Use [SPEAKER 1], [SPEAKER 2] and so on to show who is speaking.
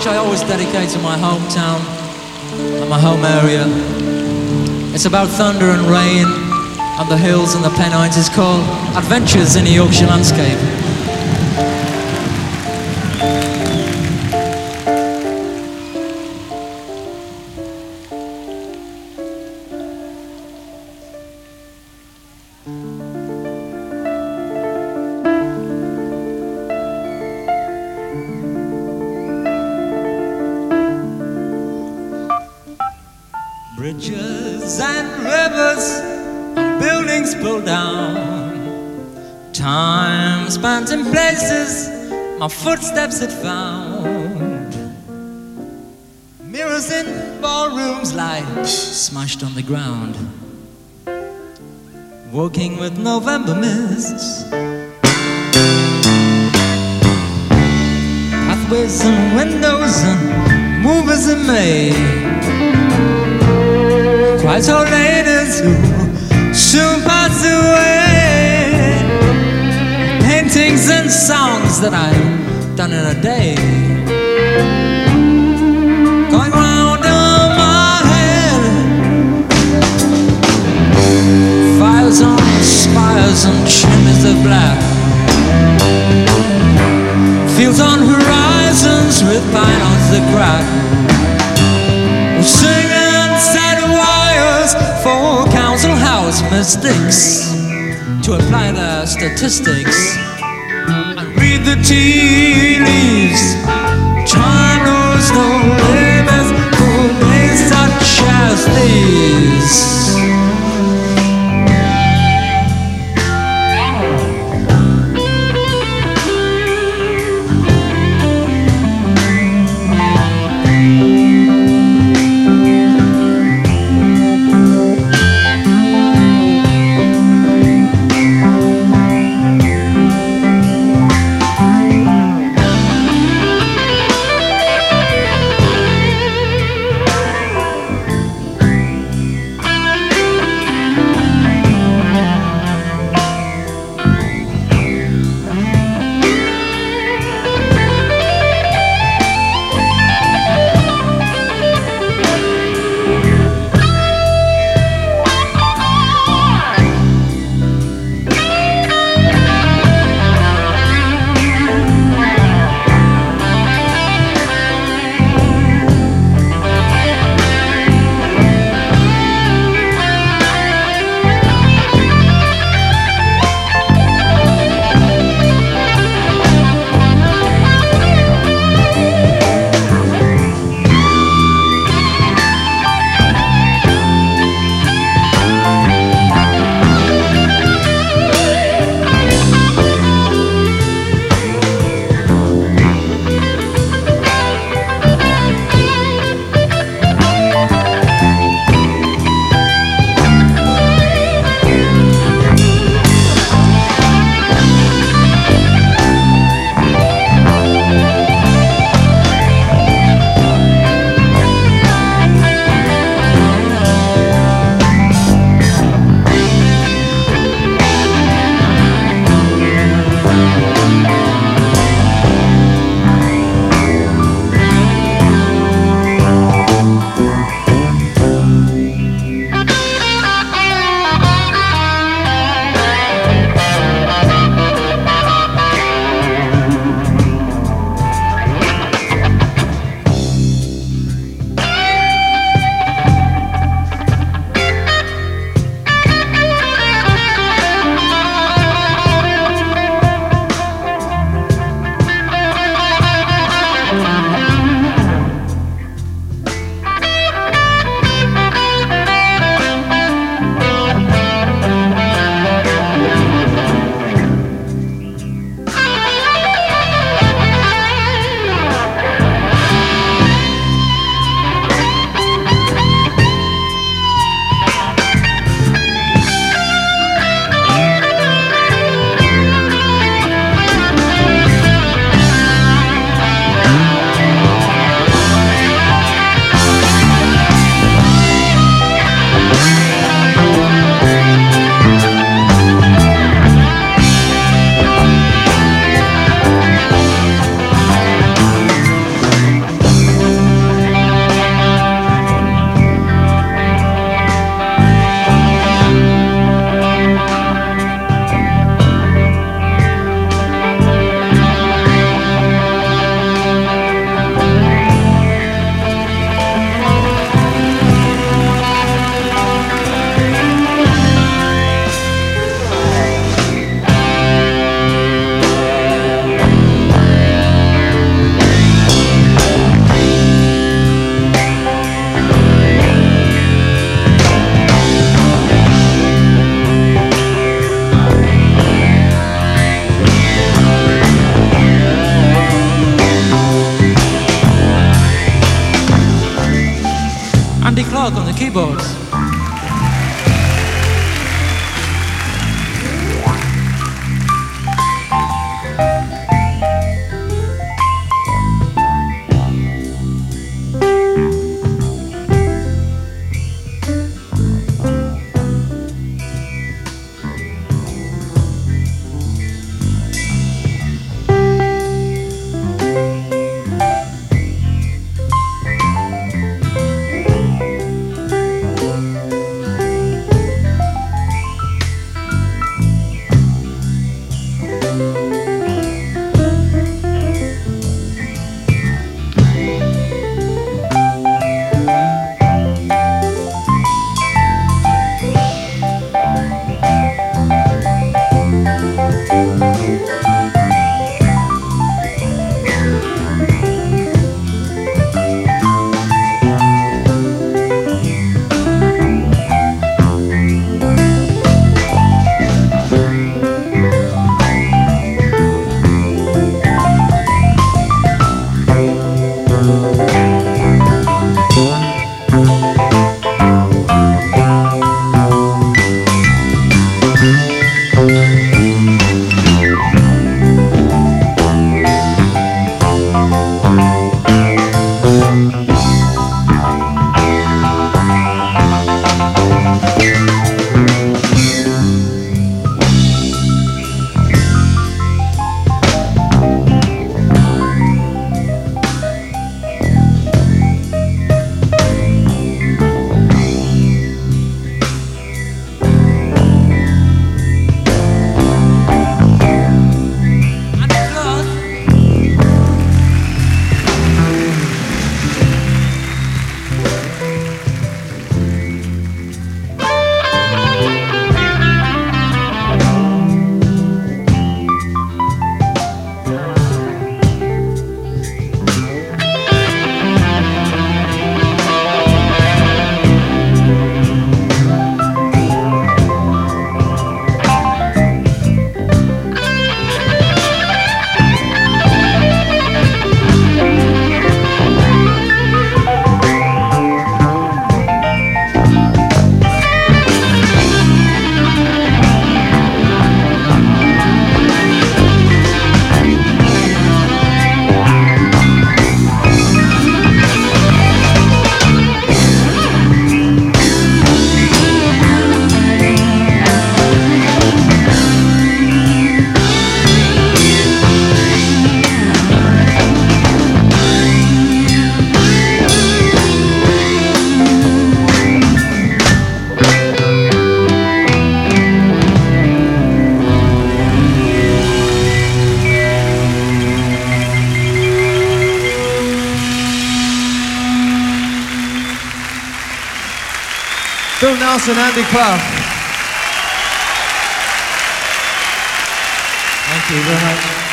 [SPEAKER 1] which I always dedicate to my hometown and my home area. It's about thunder and rain and the hills and the Pennines. It's called Adventures in the Yorkshire Landscape. Bridges and rivers and buildings pulled down, time spent in places my footsteps had found. Mirrors in ballrooms lie smashed on the ground, walking with November mists. Pathways and windows and movers in May, quiet old ladies who soon pass away. Paintings and songs that I've done in a day, going round in my head. Fires on spires and chimneys of black, fields on horizons with pine knots that crack. Singing sad wires for council house mystics to apply their statistics and read the tea leaves. Time knows no limits for days such as these. Clark on the keyboards.
[SPEAKER 2] Phil Nelson, Andy Clough.
[SPEAKER 1] Thank you very much.